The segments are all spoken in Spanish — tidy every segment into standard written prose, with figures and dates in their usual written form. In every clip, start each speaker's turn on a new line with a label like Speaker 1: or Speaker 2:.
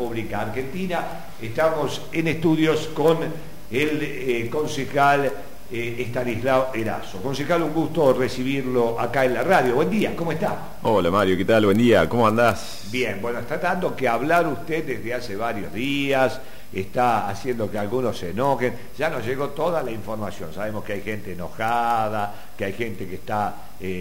Speaker 1: República Argentina. Estamos en estudios con el concejal Estanislao Erazo. Concejal, un gusto recibirlo acá en la radio. Buen día, ¿cómo está?
Speaker 2: Hola Mario, ¿qué tal? Buen día, ¿cómo andás?
Speaker 1: Bien, bueno, está dando que hablar usted desde hace varios días, está haciendo que algunos se enojen, ya nos llegó toda la información, sabemos que hay gente enojada, que hay gente que está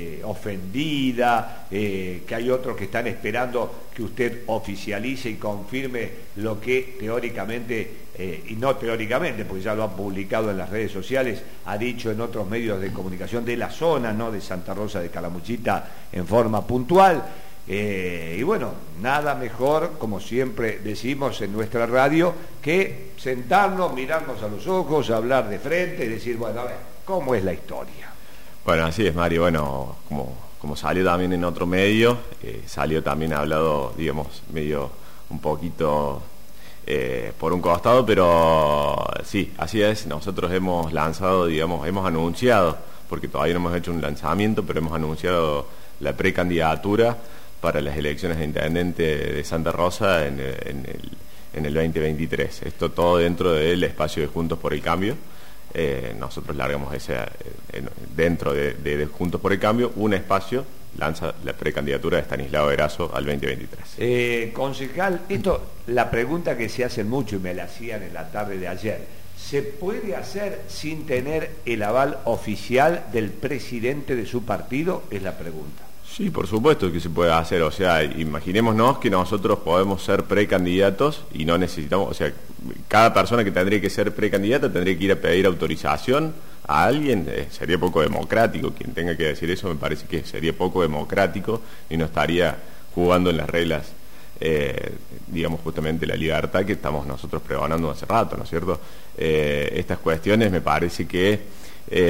Speaker 1: ofendida, que hay otros que están esperando que usted oficialice y confirme lo que teóricamente, y no teóricamente, porque ya lo ha publicado en las redes sociales, ha dicho en otros medios de comunicación de la zona, ¿no?, de Santa Rosa de Calamuchita en forma puntual. Y bueno, nada mejor, como siempre decimos en nuestra radio, que sentarnos, mirarnos a los ojos, hablar de frente y decir, bueno, a ver, ¿cómo es la historia?
Speaker 2: Bueno, así es, Mario. Bueno, como salió también en otro medio, salió también hablado, digamos, medio un poquito por un costado, pero sí, así es. Nosotros hemos lanzado, digamos, hemos anunciado, porque todavía no hemos hecho un lanzamiento, pero hemos anunciado la precandidatura para las elecciones de intendente de Santa Rosa en el 2023. Esto todo dentro del espacio de Juntos por el Cambio. Nosotros largamos dentro de Juntos por el Cambio, un espacio lanza la precandidatura de Estanislao Erazo al 2023.
Speaker 1: Concejal, la pregunta que se hacen mucho y me la hacían en la tarde de ayer, ¿se puede hacer sin tener el aval oficial del presidente de su partido? Es la pregunta.
Speaker 2: Sí, por supuesto que se puede hacer, o sea, imaginémonos que nosotros podemos ser precandidatos y no necesitamos, o sea, cada persona que tendría que ser precandidata tendría que ir a pedir autorización a alguien, sería poco democrático, quien tenga que decir eso me parece que sería poco democrático y no estaría jugando en las reglas, digamos, justamente la libertad que estamos nosotros pregonando hace rato, ¿no es cierto? Estas cuestiones me parece que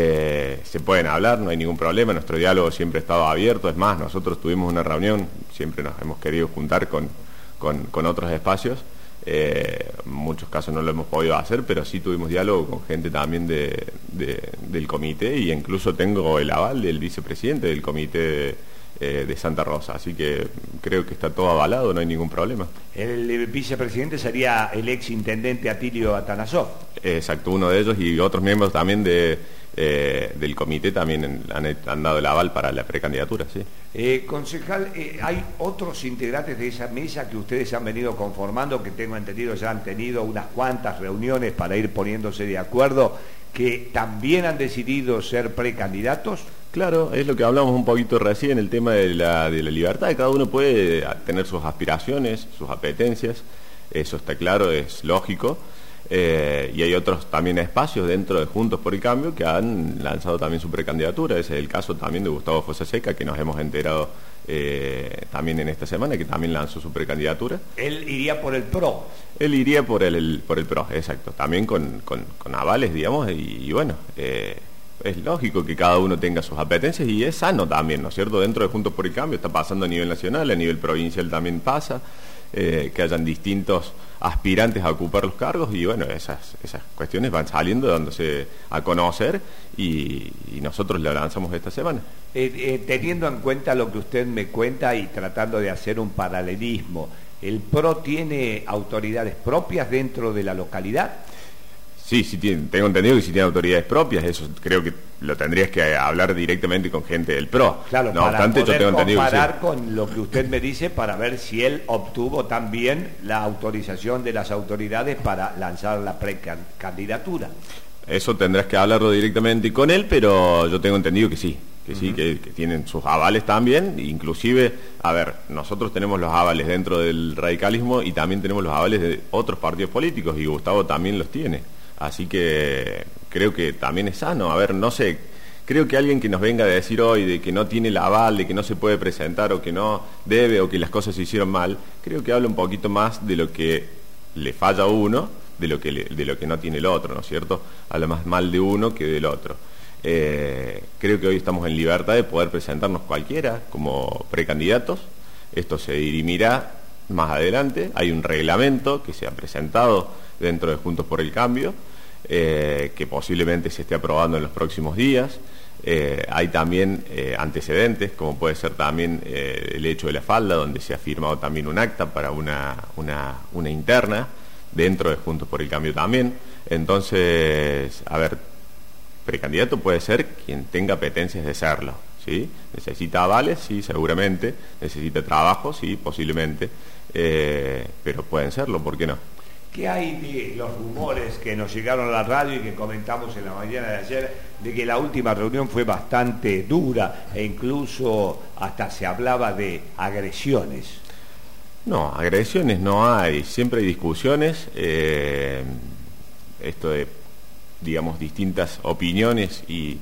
Speaker 2: se pueden hablar, no hay ningún problema, nuestro diálogo siempre ha estado abierto, es más, nosotros tuvimos una reunión, siempre nos hemos querido juntar con otros espacios, en muchos casos no lo hemos podido hacer, pero sí tuvimos diálogo con gente también del comité, y incluso tengo el aval del vicepresidente del comité de Santa Rosa, así que creo que está todo avalado, no hay ningún problema.
Speaker 1: El vicepresidente sería el ex intendente Atilio Atanasov.
Speaker 2: Exacto, uno de ellos, y otros miembros también del comité también han dado el aval para la precandidatura, sí.
Speaker 1: Concejal, hay otros integrantes de esa mesa que ustedes han venido conformando, que tengo entendido ya han tenido unas cuantas reuniones para ir poniéndose de acuerdo, que también han decidido ser precandidatos.
Speaker 2: Claro, es lo que hablamos un poquito recién, el tema de la libertad, cada uno puede tener sus aspiraciones, sus apetencias, eso está claro, es lógico, y hay otros también espacios dentro de Juntos por el Cambio que han lanzado también su precandidatura. Ese es el caso también de Gustavo Fosaseca, que nos hemos enterado también en esta semana, que también lanzó su precandidatura.
Speaker 1: Él iría por el PRO.
Speaker 2: Él iría por el PRO, exacto, también con avales, digamos, y bueno, es lógico que cada uno tenga sus apetencias y es sano también, ¿no es cierto? Dentro de Juntos por el Cambio está pasando a nivel nacional, a nivel provincial también pasa, que hayan distintos aspirantes a ocupar los cargos y bueno, esas cuestiones van saliendo, dándose a conocer y nosotros le lanzamos esta semana.
Speaker 1: Teniendo en cuenta lo que usted me cuenta y tratando de hacer un paralelismo, ¿el PRO tiene autoridades propias dentro de la localidad?
Speaker 2: Sí, tengo entendido que sí tiene autoridades propias, eso creo que lo tendrías que hablar directamente con gente del PRO.
Speaker 1: Claro,
Speaker 2: no obstante, yo tengo entendido que sí.
Speaker 1: Comparar con lo que usted me dice para ver si él obtuvo también la autorización de las autoridades para lanzar la precandidatura.
Speaker 2: Eso tendrás que hablarlo directamente con él, pero yo tengo entendido que sí. Que tienen sus avales también, inclusive, a ver, nosotros tenemos los avales dentro del radicalismo y también tenemos los avales de otros partidos políticos y Gustavo también los tiene. Así que creo que también es sano. A ver, no sé, creo que alguien que nos venga a decir hoy de que no tiene el aval, de que no se puede presentar o que no debe o que las cosas se hicieron mal, creo que habla un poquito más de lo que le falla a uno, de lo que no tiene el otro, ¿no es cierto? Habla más mal de uno que del otro. Creo que hoy estamos en libertad de poder presentarnos cualquiera como precandidatos. Esto se dirimirá más adelante. Hay un reglamento que se ha presentado dentro de Juntos por el Cambio, que posiblemente se esté aprobando en los próximos días. Hay también antecedentes, como puede ser también el hecho de la falda, donde se ha firmado también un acta para una interna, dentro de Juntos por el Cambio también. Entonces, a ver, precandidato puede ser quien tenga apetencias de serlo, ¿sí? ¿Necesita avales? Sí, seguramente. ¿Necesita trabajo? Sí, posiblemente. Pero pueden serlo, ¿por qué no?
Speaker 1: ¿Qué hay de los rumores que nos llegaron a la radio y que comentamos en la mañana de ayer, de que la última reunión fue bastante dura e incluso hasta se hablaba de agresiones?
Speaker 2: No, agresiones no hay, siempre hay discusiones, esto de, digamos, distintas opiniones y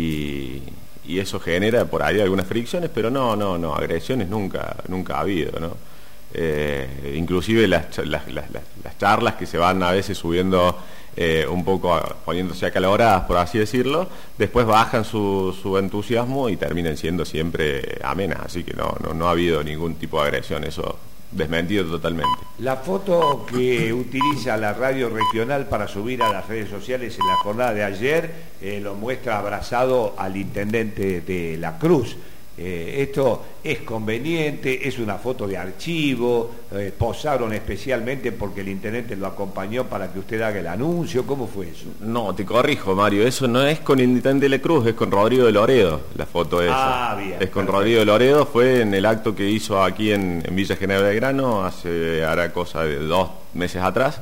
Speaker 2: eso genera por ahí algunas fricciones, pero no, agresiones nunca ha habido, ¿no? Inclusive las charlas que se van a veces subiendo un poco, poniéndose acaloradas, por así decirlo, después bajan su entusiasmo y terminan siendo siempre amenas, así que no ha habido ningún tipo de agresión, eso desmentido totalmente.
Speaker 1: La foto que utiliza la radio regional para subir a las redes sociales en la jornada de ayer lo muestra abrazado al intendente de La Cruz. Esto es conveniente, es una foto de archivo, posaron especialmente porque el intendente lo acompañó para que usted haga el anuncio. ¿Cómo fue eso?
Speaker 2: No, te corrijo, Mario, eso no es con el intendente de La Cruz, es con Rodrigo de Loredo, la foto esa.
Speaker 1: Bien.
Speaker 2: Es con Rodrigo de Loredo, fue en el acto que hizo aquí en Villa General Belgrano, hará cosa de 2 meses atrás.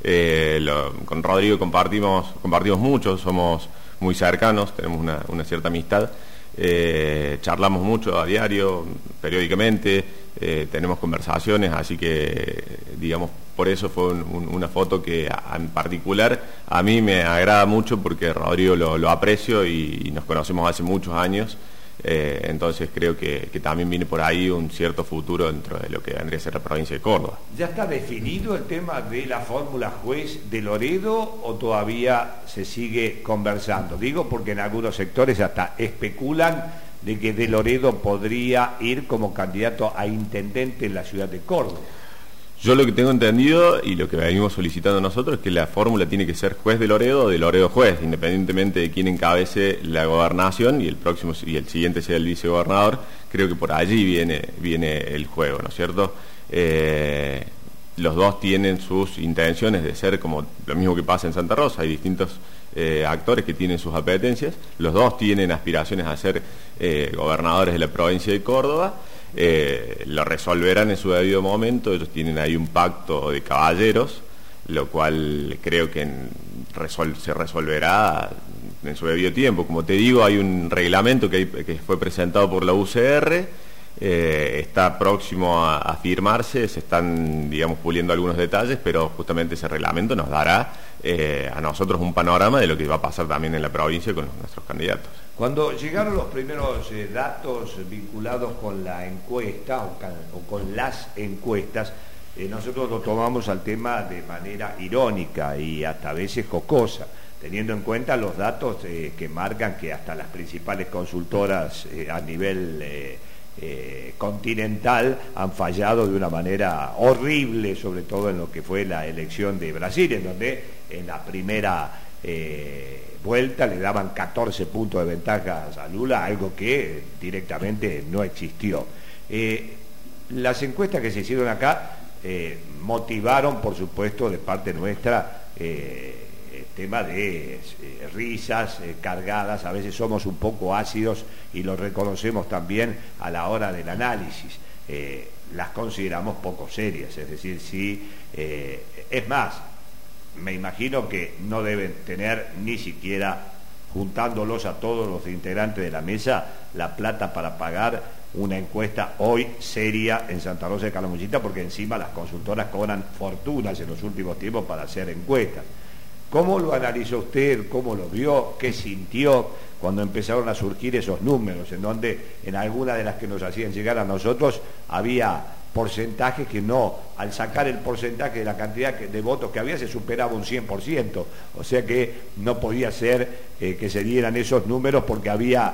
Speaker 2: Con Rodrigo compartimos mucho, somos muy cercanos, tenemos una cierta amistad. Charlamos mucho a diario, periódicamente, tenemos conversaciones, así que, digamos, por eso fue una foto que en particular a mí me agrada mucho porque Rodrigo lo aprecio y nos conocemos hace muchos años. Entonces creo que también viene por ahí un cierto futuro dentro de lo que vendría a ser la provincia de Córdoba.
Speaker 1: ¿Ya está definido el tema de la fórmula juez de Loredo o todavía se sigue conversando? Digo porque en algunos sectores hasta especulan de que de Loredo podría ir como candidato a intendente en la ciudad de Córdoba.
Speaker 2: Yo lo que tengo entendido y lo que venimos solicitando nosotros es que la fórmula tiene que ser juez de Loredo o de Loredo juez, independientemente de quién encabece la gobernación y el siguiente sea el vicegobernador. Creo que por allí viene el juego, ¿no es cierto? Los dos tienen sus intenciones de ser como lo mismo que pasa en Santa Rosa, hay distintos actores que tienen sus apetencias, los dos tienen aspiraciones a ser gobernadores de la provincia de Córdoba. Lo resolverán en su debido momento, ellos tienen ahí un pacto de caballeros, lo cual creo que se resolverá en su debido tiempo. Como te digo, hay un reglamento que fue presentado por la UCR, está próximo a firmarse, se están, digamos, puliendo algunos detalles, pero justamente ese reglamento nos dará a nosotros un panorama de lo que va a pasar también en la provincia con nuestros candidatos.
Speaker 1: Cuando llegaron los primeros datos vinculados con la encuesta o con las encuestas, nosotros lo tomamos al tema de manera irónica y hasta a veces jocosa, teniendo en cuenta los datos que marcan que hasta las principales consultoras a nivel continental han fallado de una manera horrible, sobre todo en lo que fue la elección de Brasil, en donde en la primera vuelta le daban 14 puntos de ventaja a Lula, algo que directamente no existió. Las encuestas que se hicieron acá motivaron, por supuesto, de parte nuestra el tema de risas cargadas. A veces somos un poco ácidos y lo reconocemos también a la hora del análisis. Las consideramos poco serias, es decir, sí, es más, me imagino que no deben tener ni siquiera, juntándolos a todos los integrantes de la mesa, la plata para pagar una encuesta hoy seria en Santa Rosa de Calamuchita, porque encima las consultoras cobran fortunas en los últimos tiempos para hacer encuestas. ¿Cómo lo analizó usted? ¿Cómo lo vio? ¿Qué sintió cuando empezaron a surgir esos números, en donde en alguna de las que nos hacían llegar a nosotros había porcentajes que no, al sacar el porcentaje de la cantidad de votos que había, se superaba un 100%, o sea que no podía ser que se dieran esos números porque había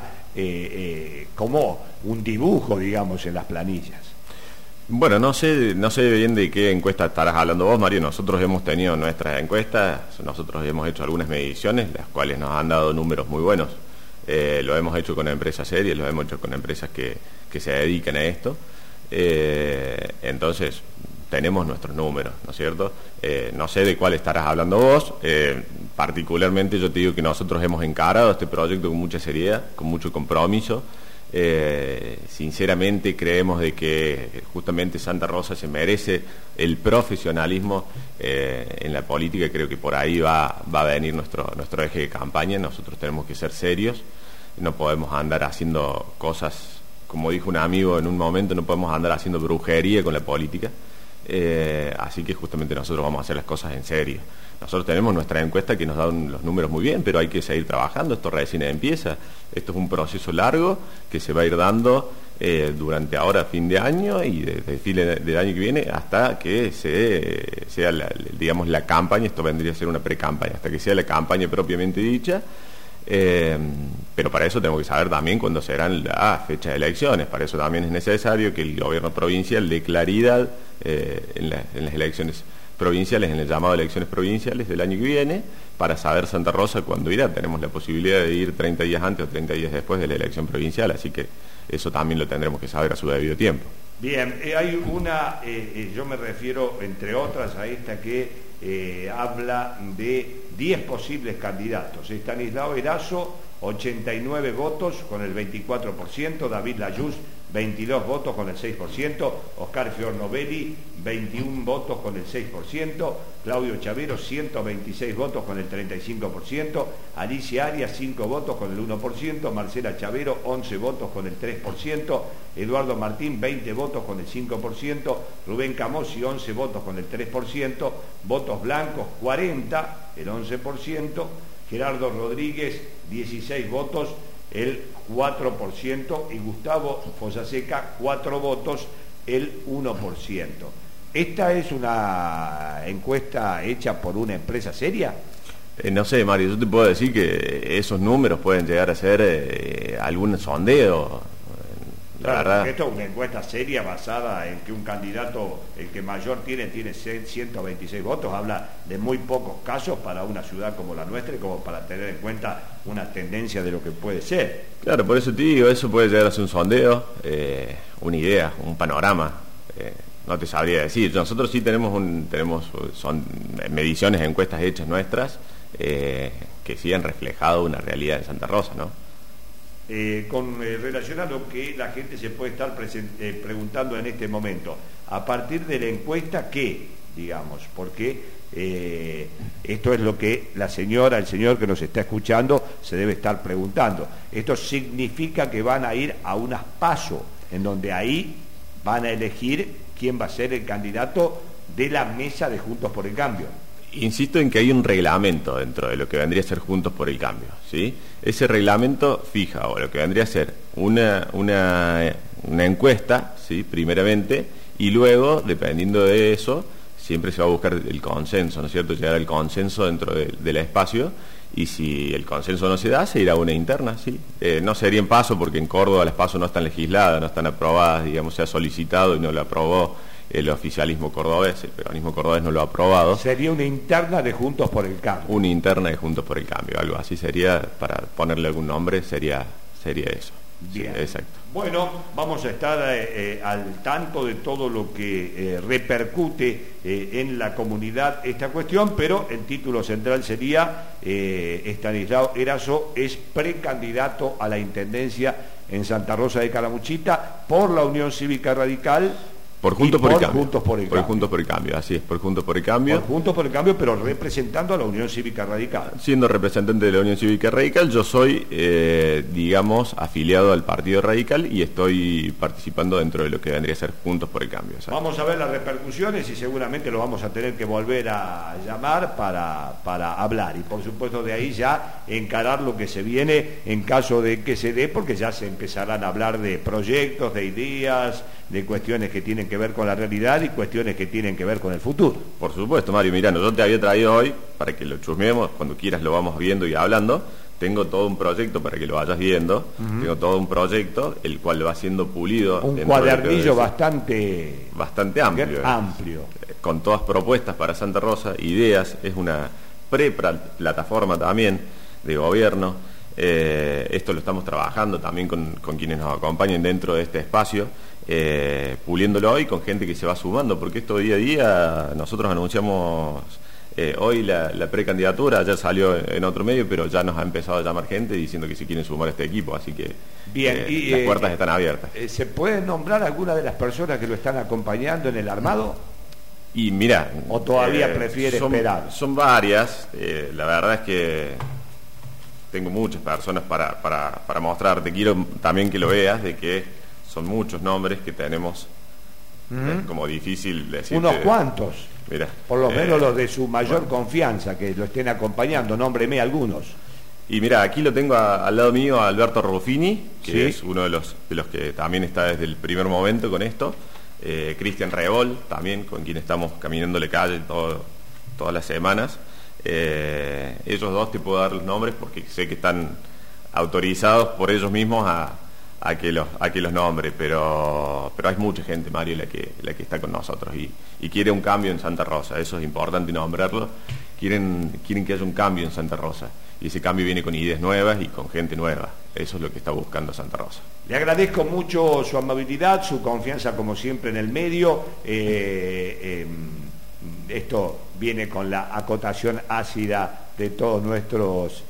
Speaker 1: como un dibujo, digamos, en las planillas?
Speaker 2: Bueno, no sé bien de qué encuesta estarás hablando vos, Mario. Nosotros hemos tenido nuestras encuestas, nosotros hemos hecho algunas mediciones, las cuales nos han dado números muy buenos. lo hemos hecho con empresas serias, lo hemos hecho con empresas que se dedican a esto. Entonces, tenemos nuestros números, ¿no es cierto? No sé de cuál estarás hablando vos. Particularmente yo te digo que nosotros hemos encarado este proyecto con mucha seriedad, con mucho compromiso. Sinceramente creemos de que justamente Santa Rosa se merece el profesionalismo en la política. Creo que por ahí va a venir nuestro eje de campaña. Nosotros tenemos que ser serios, no podemos andar haciendo cosas, como dijo un amigo en un momento, no podemos andar haciendo brujería con la política. Así que justamente nosotros vamos a hacer las cosas en serio. Nosotros tenemos nuestra encuesta que nos da los números muy bien, pero hay que seguir trabajando. Esto recién empieza. Esto es un proceso largo que se va a ir dando durante ahora fin de año y desde fin del año que viene hasta que sea digamos la campaña. Esto vendría a ser una pre-campaña, hasta que sea la campaña propiamente dicha. Pero para eso tenemos que saber también cuándo serán las fechas de elecciones. Para eso también es necesario que el gobierno provincial dé claridad en las elecciones provinciales, en el llamado de elecciones provinciales del año que viene, para saber Santa Rosa cuándo irá. Tenemos la posibilidad de ir 30 días antes o 30 días después de la elección provincial, así que eso también lo tendremos que saber a su debido tiempo.
Speaker 1: Bien, hay una, yo me refiero entre otras a esta que habla de 10 posibles candidatos. Estanislao Erazo, 89 votos con el 24%, David Layuz, 22 votos con el 6%, Oscar Fiornovelli, 21 votos con el 6%, Claudio Chavero, 126 votos con el 35%, Alicia Arias, 5 votos con el 1%, Marcela Chavero, 11 votos con el 3%, Eduardo Martín, 20 votos con el 5%, Rubén Camosi, 11 votos con el 3%, votos blancos, 40, el 11%, Gerardo Rodríguez, 16 votos, el 4%, y Gustavo Fosaseca, 4 votos, el 1%. ¿Esta es una encuesta hecha por una empresa seria?
Speaker 2: No sé, Mario, yo te puedo decir que esos números pueden llegar a ser algún sondeo.
Speaker 1: Claro, esto es una encuesta seria basada en que un candidato, el que mayor tiene 126 votos, habla de muy pocos casos para una ciudad como la nuestra y como para tener en cuenta una tendencia de lo que puede ser.
Speaker 2: Claro, por eso te digo, eso puede llegar a ser un sondeo, una idea, un panorama, no te sabría decir. Nosotros sí son mediciones, encuestas hechas nuestras, que sí han reflejado una realidad en Santa Rosa, ¿no?
Speaker 1: Relación a lo que la gente se puede estar preguntando en este momento, a partir de la encuesta, ¿qué? Digamos, porque esto es lo que la señora, el señor que nos está escuchando se debe estar preguntando. Esto significa que van a ir a unas PASO, en donde ahí van a elegir quién va a ser el candidato de la mesa de Juntos por el Cambio.
Speaker 2: Insisto en que hay un reglamento dentro de lo que vendría a ser Juntos por el Cambio, ¿sí? Ese reglamento fija o lo que vendría a ser una encuesta, ¿sí? Primeramente, y luego, dependiendo de eso, siempre se va a buscar el consenso, ¿no es cierto? Llegar al consenso dentro del espacio, y si el consenso no se da, se irá a una interna, ¿sí? No sería en PASO, porque en Córdoba las PASO no están legisladas, no están aprobadas, digamos, se ha solicitado y no lo aprobó el oficialismo cordobés, el peronismo cordobés no lo ha aprobado.
Speaker 1: Sería una interna de Juntos por el Cambio.
Speaker 2: Una interna de Juntos por el Cambio, algo así sería, para ponerle algún nombre, sería eso.
Speaker 1: Bien.
Speaker 2: Sí, exacto.
Speaker 1: Bueno, vamos a estar al tanto de todo lo que repercute en la comunidad esta cuestión, pero el título central sería Estanislao Erazo es precandidato a la Intendencia en Santa Rosa de Calamuchita por la Unión Cívica Radical.
Speaker 2: Por Juntos por el Cambio.
Speaker 1: Juntos por el Cambio.
Speaker 2: Por Juntos por el Cambio, así es, por Juntos por el Cambio.
Speaker 1: Por Juntos por el Cambio, pero representando a la Unión Cívica Radical.
Speaker 2: Siendo representante de la Unión Cívica Radical, yo soy, digamos, afiliado al Partido Radical y estoy participando dentro de lo que vendría a ser Juntos por el Cambio. ¿Sabes?
Speaker 1: Vamos a ver las repercusiones y seguramente lo vamos a tener que volver a llamar para hablar. Y por supuesto de ahí ya encarar lo que se viene en caso de que se dé, porque ya se empezarán a hablar de proyectos, de ideas, de cuestiones que tienen que ver con la realidad y cuestiones que tienen que ver con el futuro.
Speaker 2: Por supuesto, Mario, mirá, yo te había traído hoy, para que lo chusmeemos, cuando quieras lo vamos viendo y hablando. Tengo todo un proyecto para que lo vayas viendo. Tengo todo un proyecto, el cual va siendo pulido.
Speaker 1: Un cuadernillo bastante
Speaker 2: amplio. Con todas propuestas para Santa Rosa, ideas, es una pre-plataforma también de gobierno. Esto lo estamos trabajando también con quienes nos acompañen dentro de este espacio, puliéndolo y con gente que se va sumando, porque esto día a día, nosotros anunciamos hoy la precandidatura, ayer salió en otro medio, pero ya nos ha empezado a llamar gente diciendo que se quieren sumar a este equipo, así que
Speaker 1: bien,
Speaker 2: las puertas están abiertas.
Speaker 1: ¿Se pueden nombrar alguna de las personas que lo están acompañando en el armado?
Speaker 2: Y mira,
Speaker 1: ¿o todavía prefiere esperar?
Speaker 2: Son varias, la verdad es que tengo muchas personas para mostrarte. Quiero también que lo veas, de que son muchos nombres que tenemos, como difícil decir.
Speaker 1: Unos cuantos,
Speaker 2: mira,
Speaker 1: por lo menos los de su mayor confianza, que lo estén acompañando, nómbreme algunos.
Speaker 2: Y mira, aquí lo tengo al lado mío a Alberto Ruffini, que
Speaker 1: ¿sí?
Speaker 2: es uno de los que también está desde el primer momento con esto. Cristian Rebol, también, con quien estamos caminándole calle todas las semanas. Ellos dos te puedo dar los nombres porque sé que están autorizados por ellos mismos a que los nombre, pero hay mucha gente, Mario, la que está con nosotros y quiere un cambio en Santa Rosa. Eso es importante nombrarlo. Quieren que haya un cambio en Santa Rosa, y ese cambio viene con ideas nuevas y con gente nueva. Eso es lo que está buscando Santa Rosa.
Speaker 1: Le agradezco mucho su amabilidad, su confianza como siempre en el medio. Esto viene con la acotación ácida de todos nuestros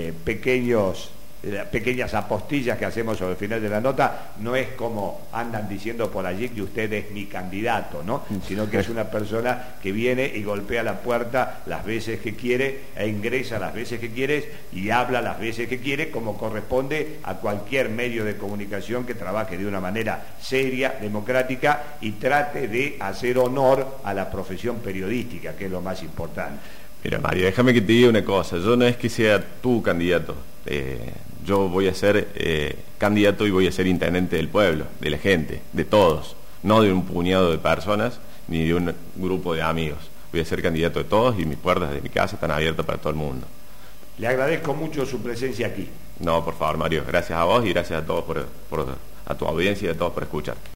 Speaker 1: pequeñas apostillas que hacemos sobre el final de la nota. No es como andan diciendo por allí que usted es mi candidato, ¿no? Sino que es una persona que viene y golpea la puerta las veces que quiere e ingresa las veces que quiere y habla las veces que quiere, como corresponde a cualquier medio de comunicación que trabaje de una manera seria, democrática y trate de hacer honor a la profesión periodística, que es lo más importante.
Speaker 2: Mira, Mario, déjame que te diga una cosa. Yo no es que sea tu candidato. Yo voy a ser candidato y voy a ser intendente del pueblo, de la gente, de todos, no de un puñado de personas ni de un grupo de amigos. Voy a ser candidato de todos y mis puertas de mi casa están abiertas para todo el mundo.
Speaker 1: Le agradezco mucho su presencia aquí.
Speaker 2: No, por favor, Mario, gracias a vos y gracias a todos a tu audiencia y a todos por escuchar.